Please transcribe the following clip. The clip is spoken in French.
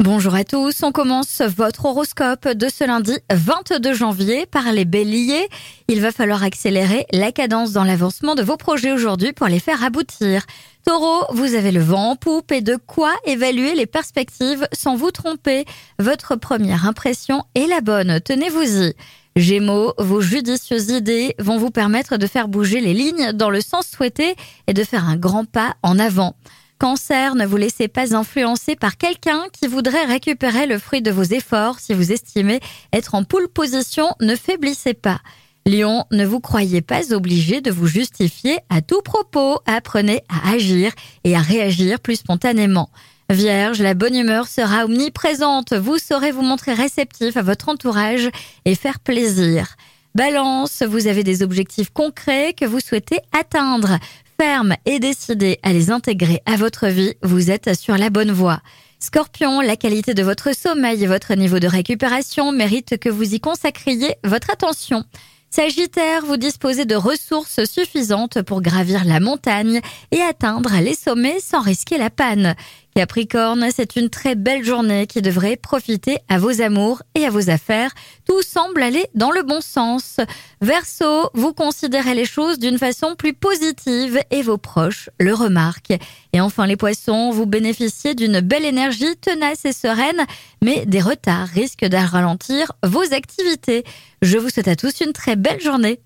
Bonjour à tous, on commence votre horoscope de ce lundi 22 janvier par les béliers. Il va falloir accélérer la cadence dans l'avancement de vos projets aujourd'hui pour les faire aboutir. Taureau, vous avez le vent en poupe et de quoi évaluer les perspectives sans vous tromper. Votre première impression est la bonne, tenez-vous-y. Gémeaux, vos judicieuses idées vont vous permettre de faire bouger les lignes dans le sens souhaité et de faire un grand pas en avant. Cancer, ne vous laissez pas influencer par quelqu'un qui voudrait récupérer le fruit de vos efforts. Si vous estimez être en pole position, ne faiblissez pas. Lion, ne vous croyez pas obligé de vous justifier à tout propos. Apprenez à agir et à réagir plus spontanément. Vierge, la bonne humeur sera omniprésente. Vous saurez vous montrer réceptif à votre entourage et faire plaisir. Balance, vous avez des objectifs concrets que vous souhaitez atteindre. Ferme et décidé à les intégrer à votre vie, vous êtes sur la bonne voie. Scorpion, la qualité de votre sommeil et votre niveau de récupération méritent que vous y consacriez votre attention. Sagittaire, vous disposez de ressources suffisantes pour gravir la montagne et atteindre les sommets sans risquer la panne. Capricorne, c'est une très belle journée qui devrait profiter à vos amours et à vos affaires. Tout semble aller dans le bon sens. Verseau, vous considérez les choses d'une façon plus positive et vos proches le remarquent. Et enfin les poissons, vous bénéficiez d'une belle énergie tenace et sereine, mais des retards risquent de ralentir vos activités. Je vous souhaite à tous une très belle journée.